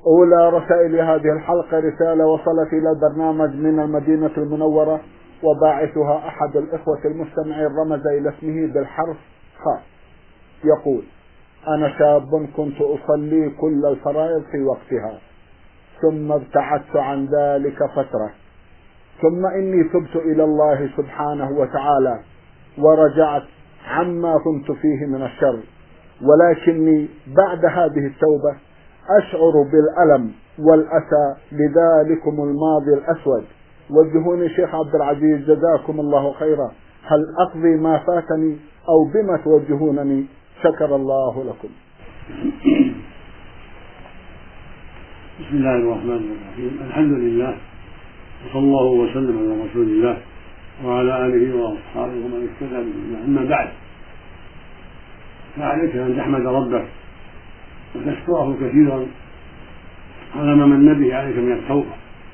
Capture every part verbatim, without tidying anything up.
أولى رسائل هذه الحلقة رسالة وصلت إلى البرنامج من المدينة المنورة، وباعثها أحد الإخوة المستمعين رمز إلى اسمه بالحرف خ. يقول: أنا شاب كنت أصلي كل الفرائض في وقتها، ثم ابتعدت عن ذلك فترة، ثم إني تبت إلى الله سبحانه وتعالى ورجعت عما كنت فيه من الشر، ولكني بعد هذه التوبة أشعر بالألم والأسى لذلكم الماضي الأسود. وجهوني شيخ عبد العزيز جزاكم الله خيرا، هل أقضي ما فاتني أو بما توجهونني؟ شكر الله لكم. بسم الله الرحمن الرحيم. الحمد لله، وصلى الله وسلم على رسول الله وعلى آله وأصحابه ومن اهتدى بهداه. أما بعد، فعليك أن تحمد ربك وتشكره كثيرا على ما من به عليك من التوبة.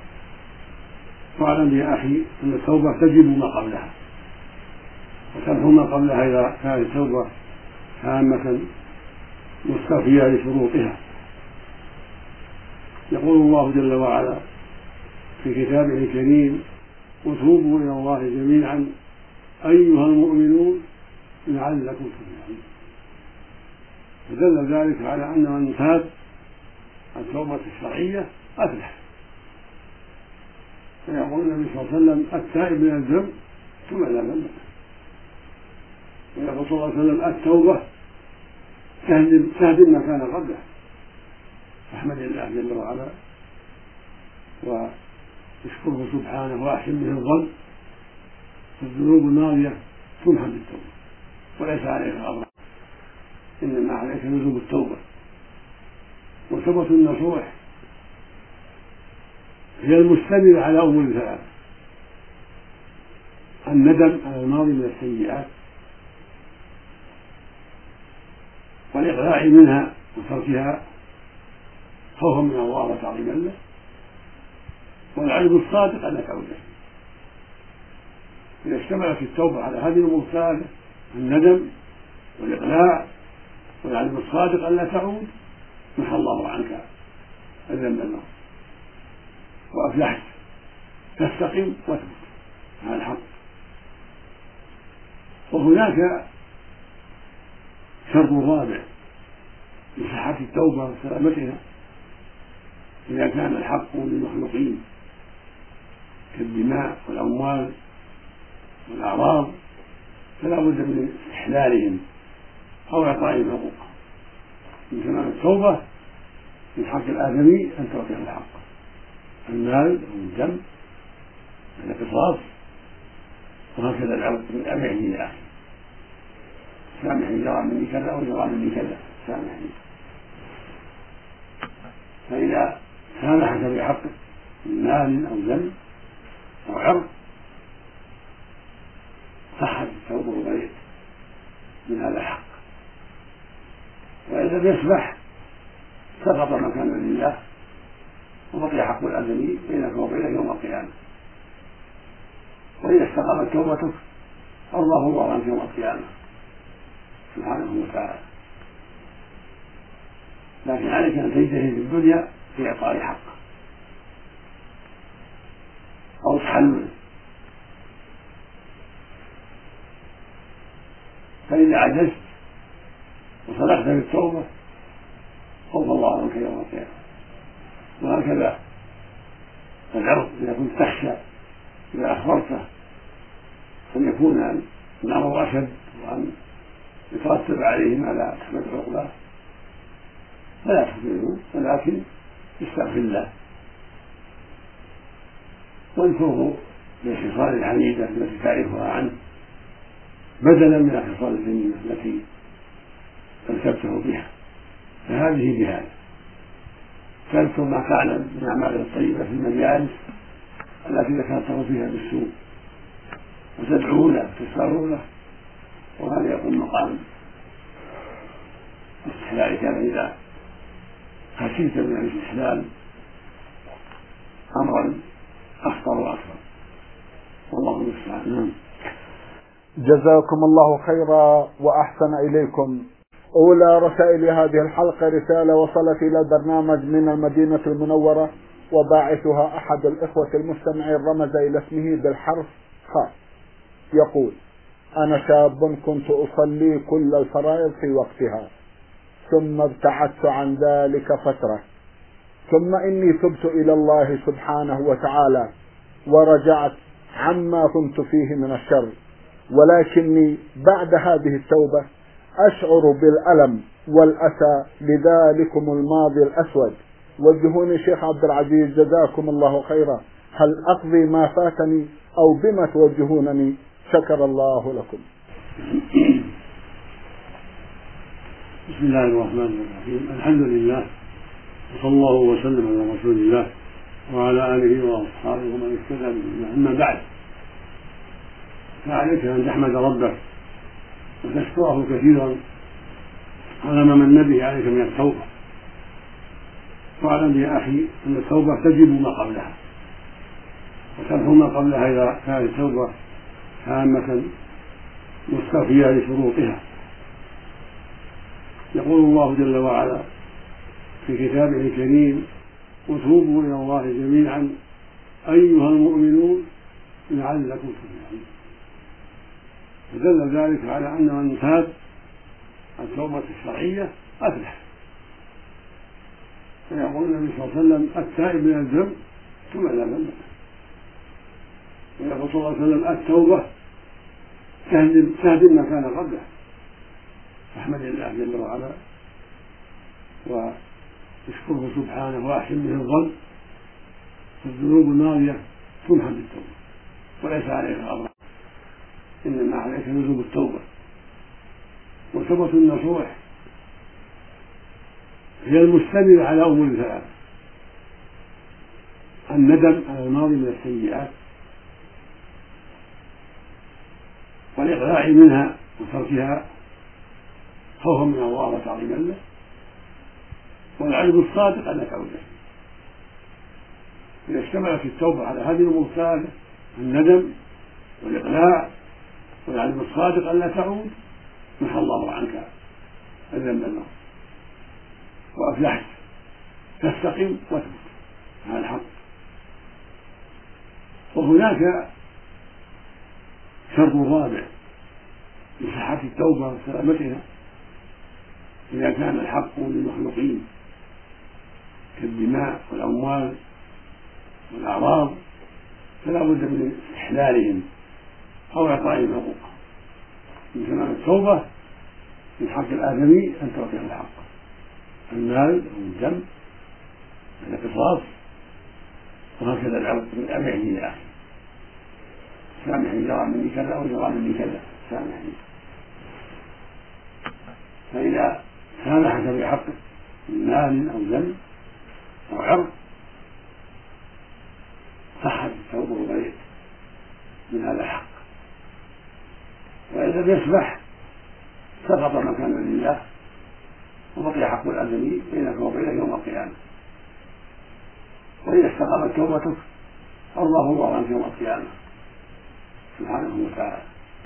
واعلم يا أخي أن التوبة تجب ما قبلها وتمحو ما قبلها إذا كانت التوبة هامة مستوفية لشروطها. يقول الله جل وعلا في كتابه الكريم: وتوبوا إلى الله جميعا أيها المؤمنون لعلكم تفلحون. فدل ذلك على أن من تاب التوبة الشرعية أفلح. فيقول النبي صلى الله عليه وسلم: التائب من الذنب ثم لا ذنب له. ويقول صلى الله عليه وسلم: التوبة تهدم ما كان قبله. فاحمد الله جل وعلا واشكره سبحانه واحسن به الظن، فالذنوب الماضية تمحى بالتوبة وليس عليك أمر، إنما عليك لزوم التوبة. وتوبة النصوح هي المشتملة على أمور ثلاث: الندم على الماضي من السيئات، والإقلاع منها وتركها خوفا من الله وتعظيما له، والعلم الصادق أن تعود. إذا اشتملت التوبة على هذه الأمور الثلاثة: الندم والإقلاع والعلم الصادق أن لا تعود، محى الله عنك الذنب الماضي وأفلحت، تستقيم وتثبت على الحق. وهناك شرط رابع لصحة التوبة وسلامتها: إذا كان الحق للمخلوقين كالدماء والأموال والأعراض فلا بد من إحلالهم أو إعطائهم حقوقهم. من تمام التوبة من حق الآدمي أن تعطيه الحق، المال أو الدم، القصاص، وهكذا العرض من أمره إلى آخره: سامحني جرى مني كذا وجرى مني كذا، سامحني. فإذا سامحك بحق من مال أو دم أو عرض صحت التوبة وبرئت من هذا الحق. وإذا لم يسمح سقط ما كان لله وبقي حق الآدمي بينك وبينه يوم القيامة. وإذا استقامت توبتك أرضاه الله عنك يوم القيامة سبحانه وتعالى. لكن عليك أن تجتهد في الدنيا في إعطاء حق أو تحلله، فإذا عجزت وصلحت بالتوبة خوف الله عنك يوم القيامة. وهكذا العرض إذا كنت تخشى إذا أخبرته أن يكون الأمر أشد وأن يترتب عليه ما لا تحمد عقباه فلا تخبره، ولكن استغفر الله وانفره بالخصال الحميدة التي تعرفها عنه بدلا من الخصال الجميلة التي تلتبته بها. فهذه بهذا تذكر ما تعلم من الأعمال الطيبة في المجالس التي ذكرته فيها بالسوء وتدعو له وتستغفر له، وهذا يقوم مقام استحلالك إذا خشيت من الاستحلال أمرا أخطر وأكثر، والله المستعان. جزاكم الله خيرا وأحسن إليكم. أولى رسائل هذه الحلقة رسالة وصلت إلى البرنامج من المدينة المنورة، وباعثها أحد الإخوة المستمعين رمز إلى اسمه بالحرف خاء. يقول: أنا شاب كنت أصلي كل الفرائض في وقتها، ثم ابتعدت عن ذلك فترة، ثم إني تبت إلى الله سبحانه وتعالى ورجعت عما كنت فيه من الشر، ولكني بعد هذه التوبة أشعر بالألم والأسى لذلكم الماضي الأسود. وجهوني شيخ عبد العزيز جزاكم الله خيرا، هل أقضي ما فاتني أو بما توجهونني؟ شكر الله لكم. بسم الله الرحمن الرحيم، الحمد لله، وصلى الله وسلم على رسول الله وعلى آله وأصحابه ومن اهتدى بهداه. أما بعد، فعليك أن تحمد ربك وتشكره كثيرا على ما من به عليك من التوبة. واعلم يا أخي أن التوبة تجب ما قبلها، وتمحو ما قبلها إذا كانت التوبة هامة مستوفية لشروطها. يقول الله جل وعلا في كتابه الكريم: وتوبوا إلى الله جميعا أيها المؤمنون لعلكم تفلحون. فدل ذلك على أن من تاب التوبة الشرعية أفلح. فيقول النبي صلى الله عليه وسلم: التائب من الذنب ثم لا ذنب له. ويقول صلى الله عليه وسلم: التوبة تهدم تهدم ما كان قبله. فاحمد الله جل وعلا واشكره سبحانه واحسن به الظن، فالذنوب الماضية تمحى بالتوبة وليس عليك أمر، إنما عليك لزوم التوبة. وتوبة النصوح هي المستمرة على أمور ثلاث: الندم على الماضي من السيئات، والإقلاع منها وتركها خوفا من الله وتعظيما له، والعزم الصادق أن تعود. إذا اشتملت التوبة على هذه الأمور الثلاثة: الندم والإقلاع والعزم الصادق أن لا تعود، محى الله عنك الذنب الماضي وأفلحت. تستقم وتثبت على الحق. وهناك شرط رابع لصحة التوبة وسلامتها: إذا كان الحق للمخلوقين كالدماء والأموال والأعراض فلا بد من إحلالهم أو إعطائهم حقوقهم. من تمام التوبة من حق الآدمي أن تعطيه الحق، المال أو الدم هذا قصاص. وهكذا العرض من أمعني يا أخي، سامحني جرى مني كذا أو جرى مني كذا، سامحني. فإذا سامحك بحق مال أو دم أو عرض صحت التوبة وبرئت من هذا الحق. وإذا لم يسمح سقط مكان لله وبقي حق الآدمي بينك وبينه يوم القيامة. وإذا استقامت توبتك أرضاه الله عنك يوم القيامة سبحانه وتعالى.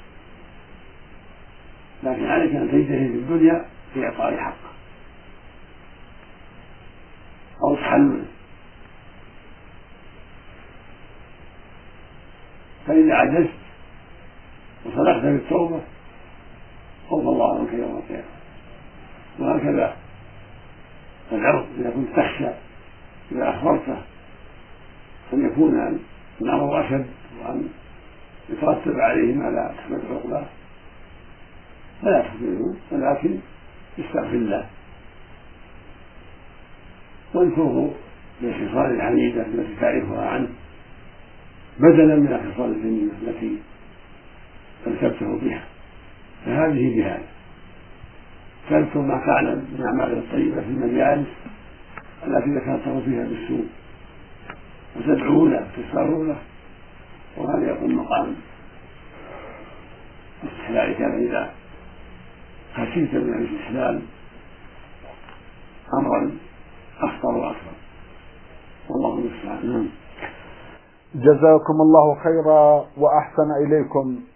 لكن عليك أن تجتهد في الدنيا في إعطاء حق أو تحلله. فإذا عجزت وصدقت بالتوبة خوف الله عنك يوم القيامة. وهكذا العرض إذا كنت تخشى إذا أخبرته أن يكون الأمر أشد وأن يترتب عليه ما لا تحمد عقباه فلا تخبره، ولكن استغفر الله واذكره بالخصال الحميدة التي تعرفها عنه بدلا من الخصال الذميمة التي تنسبته بها. فهذه بهذا تذكر ما تعلم من الأعمال الطيبة في المجالس التي ذكرته فيها بالسوء وتدعو له وتستغفر له، وهذا يقوم مقام استحلالك إذا خشيت من الاستحلال أمرا أخطر وأكبر، والله المستعان. جزاكم الله خيرا وأحسن إليكم.